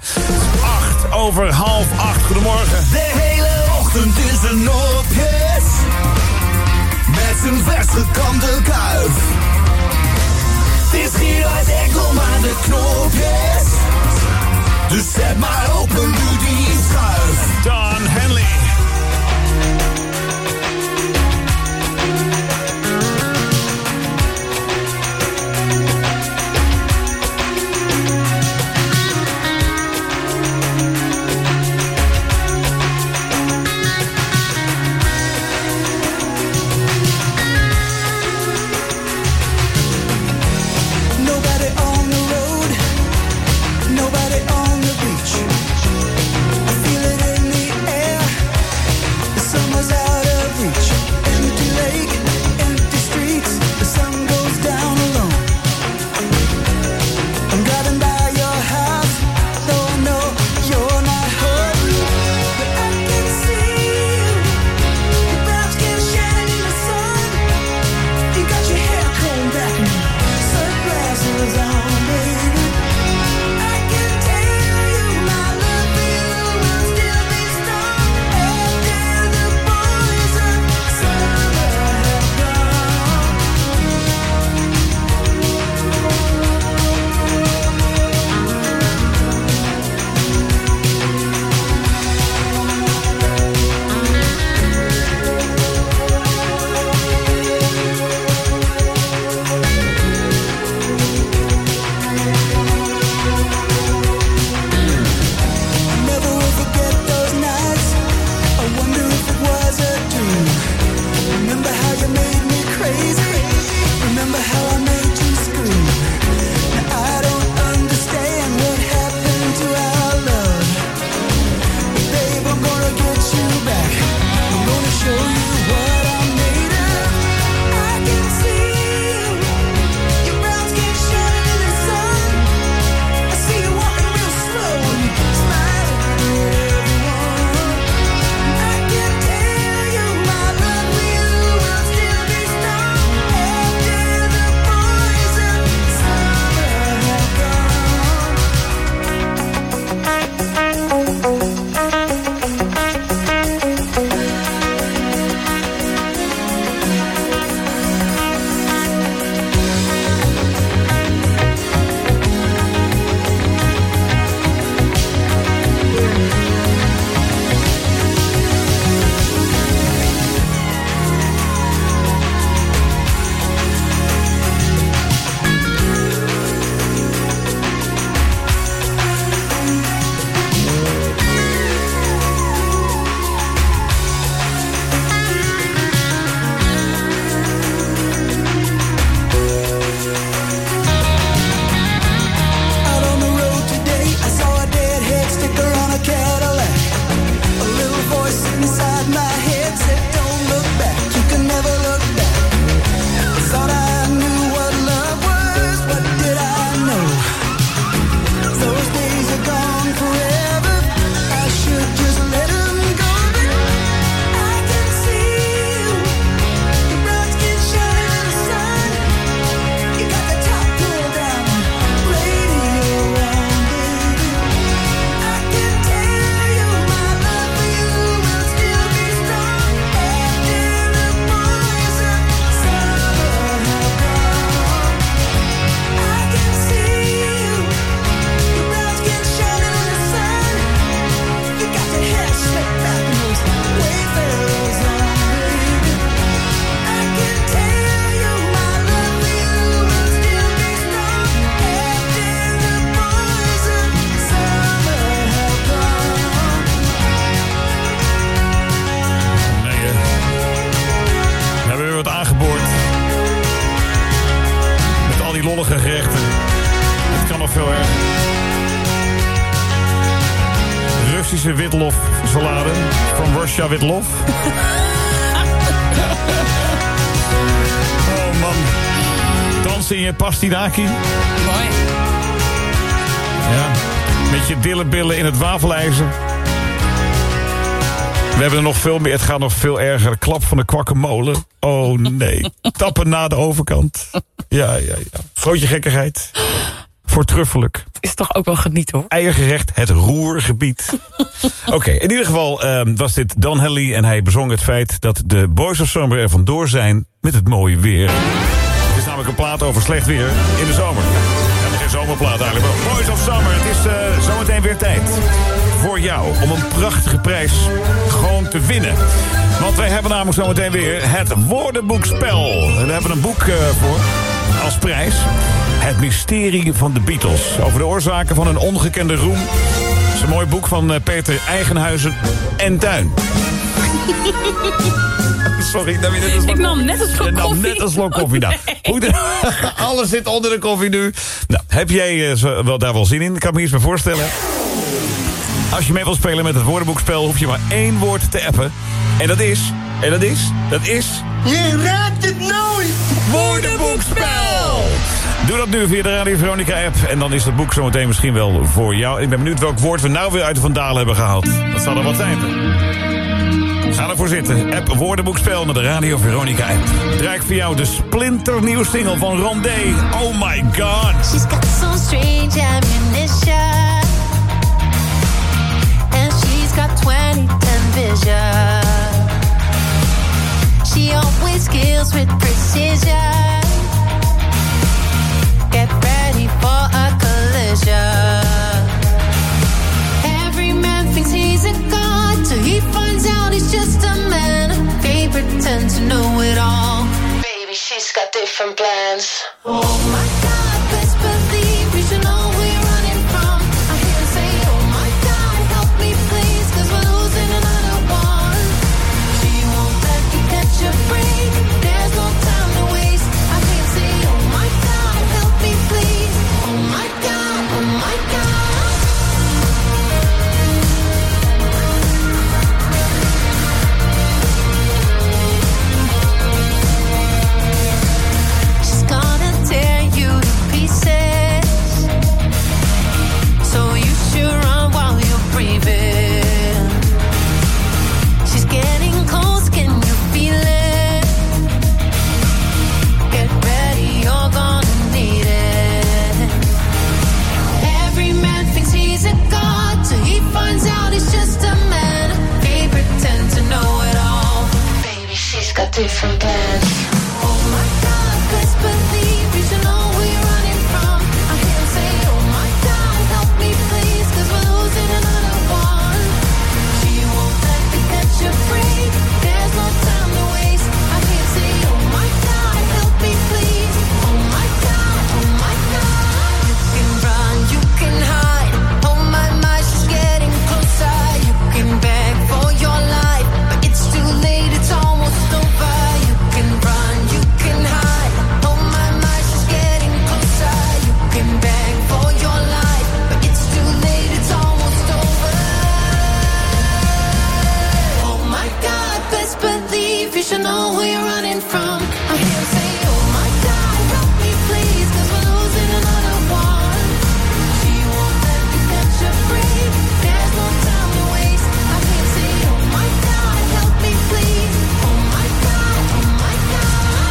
7:08. Goedemorgen. De hele ochtend is een opjes. Met zijn vers gekamde kuif. Het is Gerard Ekdom aan de knopjes. Dus zet maar open, doe die schuif. Don Henley. lollige gerechten. Het kan nog veel erger. Russische witlof salade. Van Russia witlof. Oh man. Dansen in je pastinaki. Mooi. Ja. Met je dillebillen in het wafelijzer. We hebben er nog veel meer. Het gaat nog veel erger. Klap van de kwakkemolen. Oh nee. Tappen na de overkant. Ja. Grootje gekkigheid. Voortreffelijk. Is toch ook wel genieten hoor. Eiergerecht, het roergebied. Oké, in ieder geval was dit Don Henley en hij bezong het feit dat de Boys of Summer er vandoor zijn met het mooie weer. Het is namelijk een plaat over slecht weer in de zomer. Ja, geen zomerplaat eigenlijk, maar Boys of Summer. Het is zometeen weer tijd voor jou om een prachtige prijs gewoon te winnen. Want wij hebben namelijk zometeen weer het woordenboekspel. En daar hebben we een boek voor als prijs. Het mysterie van de Beatles. Over de oorzaken van een ongekende roem. Dat is een mooi boek van Peter Eigenhuizen en Tuin. Sorry, ik nam net een slok koffie. Je nam net een slok koffie. Nou, goed, alles zit onder de koffie nu. Nou, heb jij daar wel zin in? Ik kan me iets meer voorstellen. Als je mee wilt spelen met het woordenboekspel, hoef je maar 1 woord te appen. En dat is... Je raadt het nooit! Woordenboekspel! Doe dat nu via de Radio Veronica app. En dan is het boek zometeen misschien wel voor jou. Ik ben benieuwd welk woord we nou weer uit de Vandalen hebben gehaald. Dat zal er wat zijn. Ga ervoor zitten. App Woordenboekspel naar de Radio Veronica app. Draai ik voor jou de splinternieuwe single van Rondé. Oh my god. She's got some strange ammunition. And she's got 2010 vision. She always kills with precision. Get ready for a collision. Every man thinks he's a god till he finds out he's just a man. They pretend to know it all. Baby, she's got different plans. Oh my god, best believe we should know where you're running from. I hear her say, oh my god, help me please, 'cause we're losing another one. She won't let me catch a break. There's no time to waste. I hear her say, oh my god, help me please. Oh my god, oh my god. She's gonna tear you to pieces. So you should run while you're breathing. She's getting close, can you feel it? Get ready, you're gonna need it. Every man thinks he's a god till he finds out he's just a man. They pretend to know it all. Baby, she's got different plans. Oh my god, best believe we should know where you're running from. I hear him say, oh my god, help me please, 'cause we're losing another one. She won't let me catch a break. There's no time to waste. I hear him say, oh my god, help me please. Oh my god, oh my god. You can run, you can hide. Oh my, she's getting closer. You can beg for your life, but it's too late, it's almost over. You can run, you can hide. Oh my, she's getting closer. You can beg for your life, but it's too late, it's almost over. Oh my god, best believe you should know where you're running from. I hear him say, oh my god, help me please, 'cause we're losing another one. She won't let me catch a break. There's no time to waste. I hear him say, oh my god, help me please. Oh my god, oh my god.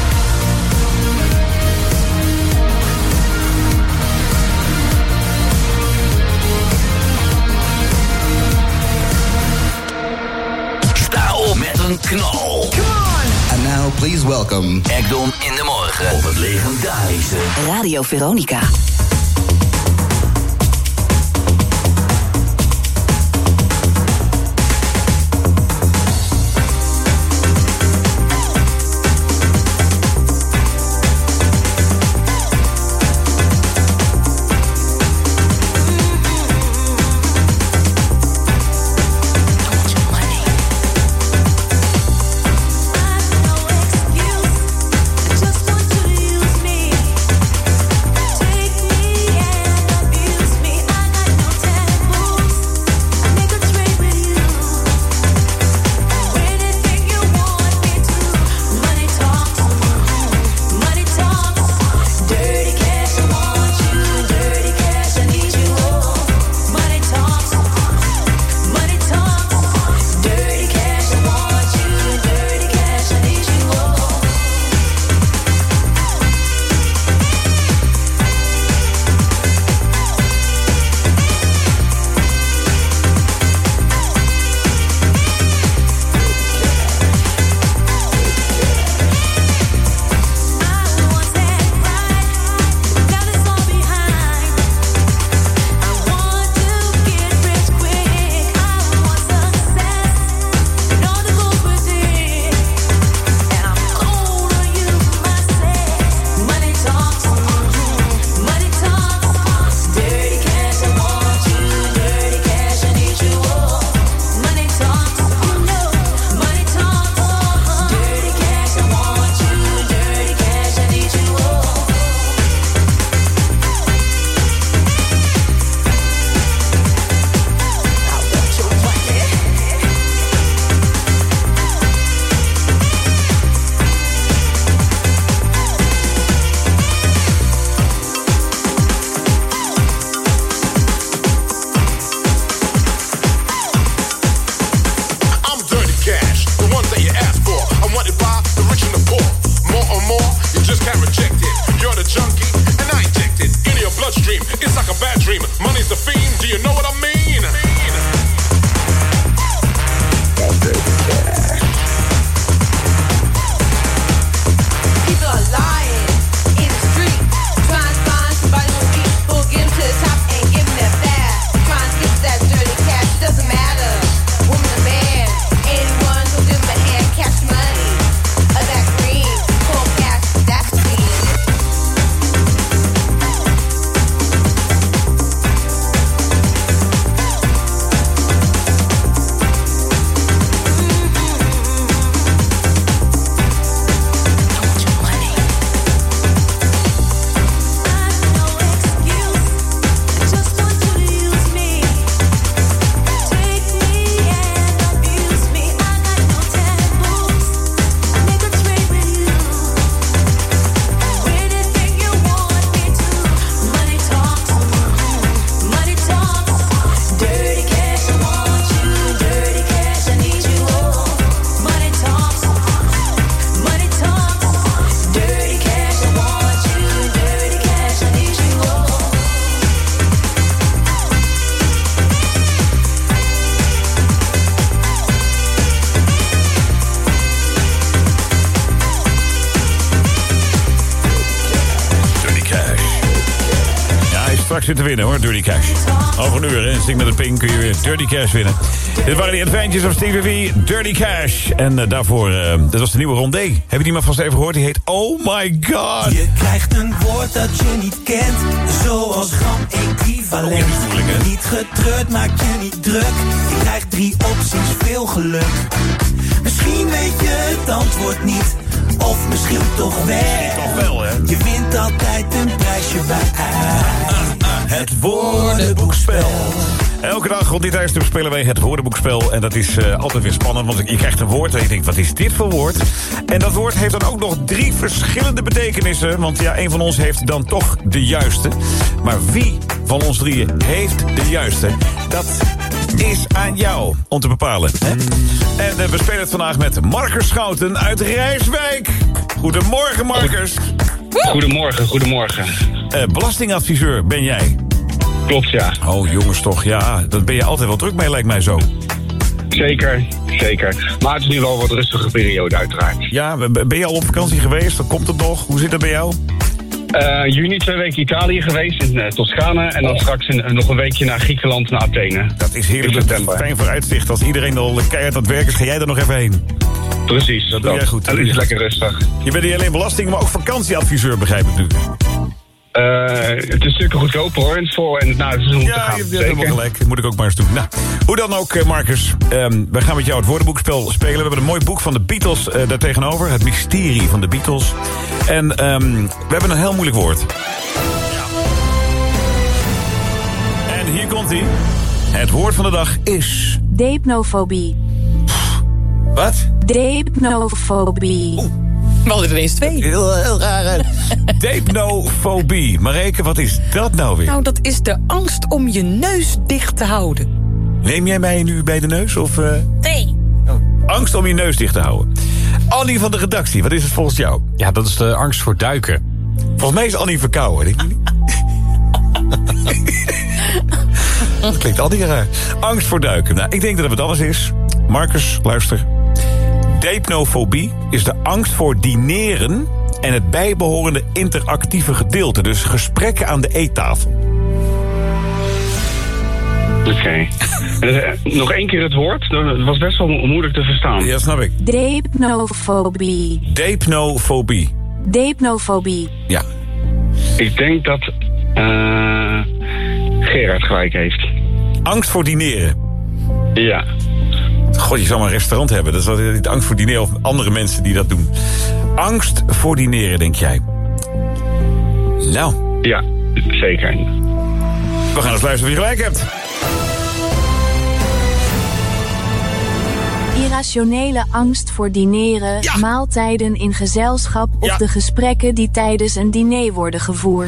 Sta op met een knal. And now please welcome Ekdom in de morgen op het legendarische Radio Veronica. Just want you to use me. straks weer te winnen, hoor. Dirty Cash. Over een uur, hè. Zing met de Pink kun je weer Dirty Cash winnen. Dit waren die Adventures of Stevie V, Dirty Cash. En daarvoor, dat was de nieuwe Rondé. Heb je die maar vast even gehoord? Die heet Oh My God. Je krijgt een woord dat je niet kent, zoals gram-equivalent. Niet getreurd, maak je niet druk. Je krijgt 3 opties, veel geluk. Misschien weet je het antwoord niet, of misschien toch wel. Toch wel, hè? Je wint altijd een prijsje bij het woordenboekspel. Elke dag rond dit tijdstip spelen wij het woordenboekspel. En dat is altijd weer spannend, want je krijgt een woord en je denkt, wat is dit voor woord? En dat woord heeft dan ook nog 3 verschillende betekenissen. Want ja, een van ons heeft dan toch de juiste. Maar wie van ons drieën heeft de juiste? Dat is aan jou om te bepalen. Hè? En we spelen het vandaag met Marcus Schouten uit Rijswijk. Goedemorgen, Marcus. Goedemorgen. Belastingadviseur ben jij. Klopt, ja. Oh, jongens toch, ja. Daar ben je altijd wel druk mee, lijkt mij zo. Zeker. Maar het is nu wel een wat rustige periode, uiteraard. Ja, ben je al op vakantie geweest? Dan komt het nog. Hoe zit het bij jou? Juni 2 weken Italië geweest, in Toscane. En dan straks nog een weekje naar Griekenland, naar Athene. Dat is heerlijk. Fijn vooruitzicht. Als iedereen al keihard aan het werk is, ga jij er nog even heen. Precies. Dat doe jij goed. Dat is lekker rustig. Je bent niet alleen belasting, maar ook vakantieadviseur, begrijp ik nu. Het is stukken goedkoper, hoor. Het voor en na het seizoen te gaan. Ja, je hebt helemaal gelijk. Dat moet ik ook maar eens doen. Nou, hoe dan ook, Marcus. We gaan met jou het woordenboekspel spelen. We hebben een mooi boek van de Beatles daartegenover. Het mysterie van de Beatles. En we hebben een heel moeilijk woord. Ja. En hier komt hij. Het woord van de dag is... Deipnofobie. Wat? Deipnofobie. We hadden er eens 2. Heel raar. Deipnofobie. Mareke, wat is dat nou weer? Nou, dat is de angst om je neus dicht te houden. Neem jij mij nu bij de neus? Of, Nee. Angst om je neus dicht te houden. Annie van de redactie, wat is het volgens jou? Ja, dat is de angst voor duiken. Volgens mij is Annie verkouden, denk je niet? Dat klinkt al niet raar. Angst voor duiken. Nou, ik denk dat het wat anders is. Marcus, luister. Deipnofobie is de angst voor dineren en het bijbehorende interactieve gedeelte. Dus gesprekken aan de eettafel. Oké. Nog 1 keer het woord. Dat was best wel moeilijk te verstaan. Ja, snap ik. Deipnofobie. Deipnofobie. Deipnofobie. Ja. Ik denk dat Gerard gelijk heeft. Angst voor dineren. Ja. God, je zou maar een restaurant hebben. Dat is wel niet angst voor dineren of andere mensen die dat doen. Angst voor dineren, denk jij? Nou. Ja, zeker. We gaan eens luisteren wie je gelijk hebt. Irrationele angst voor dineren, maaltijden in gezelschap of de gesprekken die tijdens een diner worden gevoerd.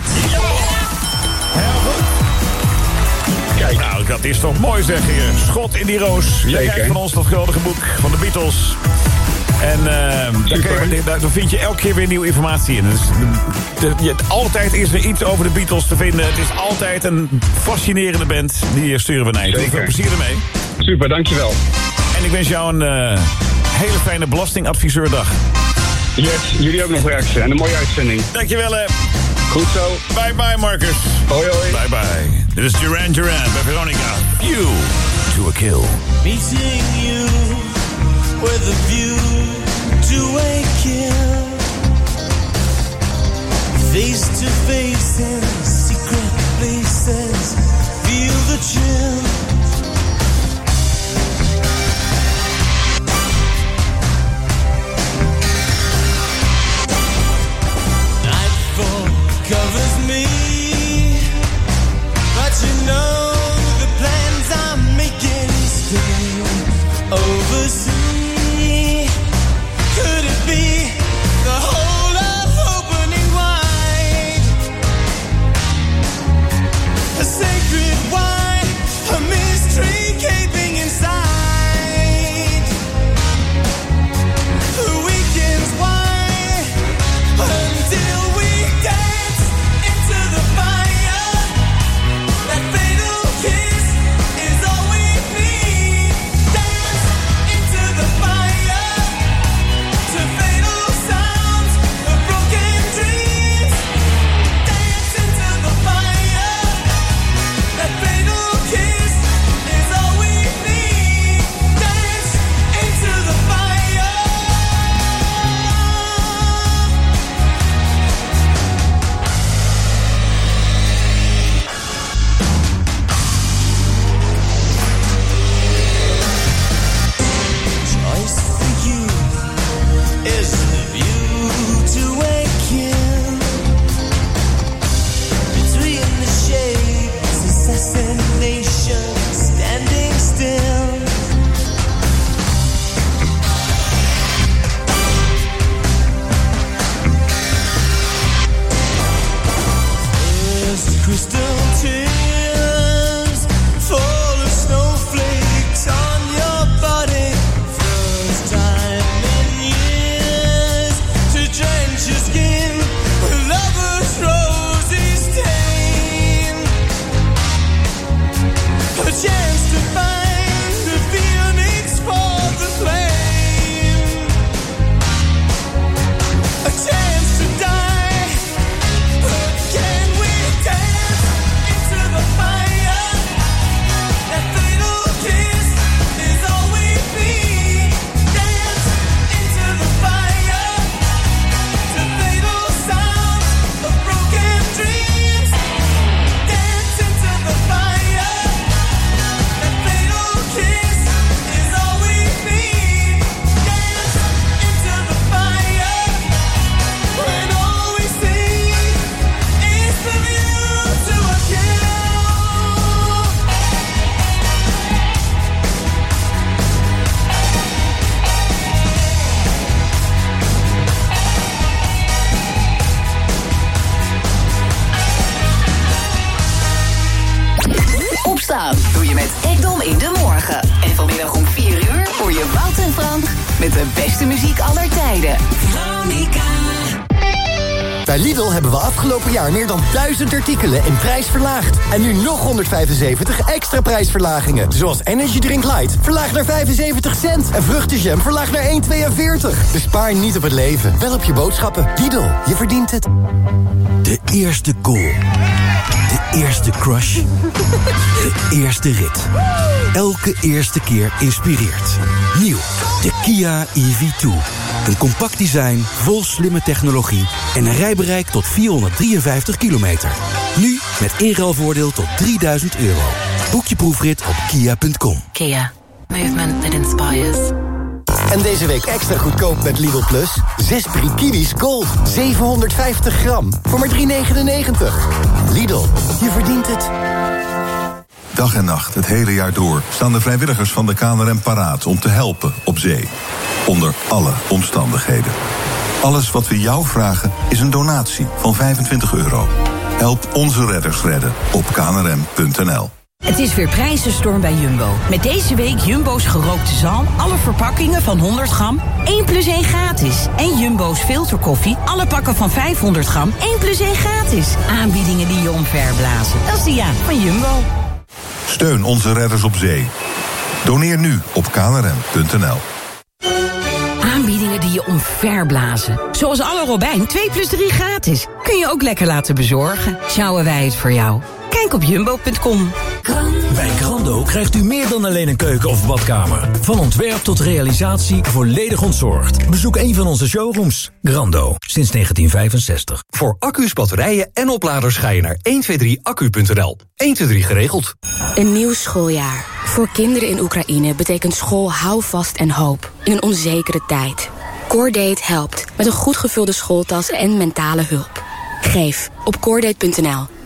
Kijk, nou, dat is toch mooi, zeg je. Schot in die roos. Jij krijgt van ons dat geweldige boek van de Beatles. En daar vind je elke keer weer nieuwe informatie in. Dus, altijd is er iets over de Beatles te vinden. Het is altijd een fascinerende band. Die sturen we naar je. Veel plezier ermee. Super, dankjewel. En ik wens jou een hele fijne belastingadviseurdag. Yes, jullie ook nog reactie. En een mooie uitzending. Dankjewel, hè. Goed zo. Bye bye, Marcus. Hoi, hoi. Bye bye. Dit is Duran Duran bij Veronica. View to a kill. Meeting you with a view to a kill. Face to face in secret places. Feel the chill. Nightfall covers me, but you know the plans I'm making stay overseas. Could it be the whole of opening wide? crystal tears fall as snowflakes on your body. First time in years to drench your skin with lover's rosy stain. A chance to find the phoenix for the flame. A chance to die. But can we dance into the fire? That fatal kiss is all we need. Dance into the fire. To fatal sounds of broken dreams. Dance into the fire. That fatal kiss is all we need. Dance into the fire. When all we see is the view to a kill. Opstaan doe je met Ekdom in de morgen. En vanmiddag om 4 uur hoor je Wout en Frank met de beste muziek aller tijden. Veronica. Bij Lidl hebben we afgelopen jaar meer dan 1000 artikelen in prijs verlaagd. En nu nog 175 extra prijsverlagingen. Zoals Energy Drink Light, verlaagd naar 75 cent. En vruchtenjam, verlaagd naar 1,42. Dus spaar niet op het leven, wel op je boodschappen. Lidl, je verdient het. De eerste goal. De eerste crush. De eerste rit. Elke eerste keer inspireert. Nieuw, de Kia EV2. Een compact design, vol slimme technologie en een rijbereik tot 453 kilometer. Nu met inruilvoordeel tot €3000. Boek je proefrit op kia.com. Kia, movement that inspires. En deze week extra goedkoop met Lidl Plus. 6 Brie Kiwis Gold, 750 gram, voor maar €3,99. Lidl, je verdient het. Dag en nacht, het hele jaar door, staan de vrijwilligers van de KNRM paraat om te helpen op zee. Onder alle omstandigheden. Alles wat we jou vragen is een donatie van €25. Help onze redders redden op knrm.nl. Het is weer prijzenstorm bij Jumbo. Met deze week Jumbo's gerookte zalm, alle verpakkingen van 100 gram, 1 + 1 gratis. En Jumbo's filterkoffie, alle pakken van 500 gram, 1 + 1 gratis. Aanbiedingen die je omverblazen. Dat is de van Jumbo. Steun onze redders op zee. Doneer nu op knrm.nl. Aanbiedingen die je omverblazen. Zoals alle Robijn 2 + 3 gratis. Kun je ook lekker laten bezorgen. Sjouwen wij het voor jou. Kijk op jumbo.com. Bij Grando krijgt u meer dan alleen een keuken of badkamer. Van ontwerp tot realisatie volledig ontzorgd. Bezoek een van onze showrooms. Grando, sinds 1965. Voor accu's, batterijen en opladers ga je naar 123accu.nl. 123 geregeld. Een nieuw schooljaar. Voor kinderen in Oekraïne betekent school houvast en hoop. In een onzekere tijd. Coredate helpt met een goed gevulde schooltas en mentale hulp. Geef op coredate.nl.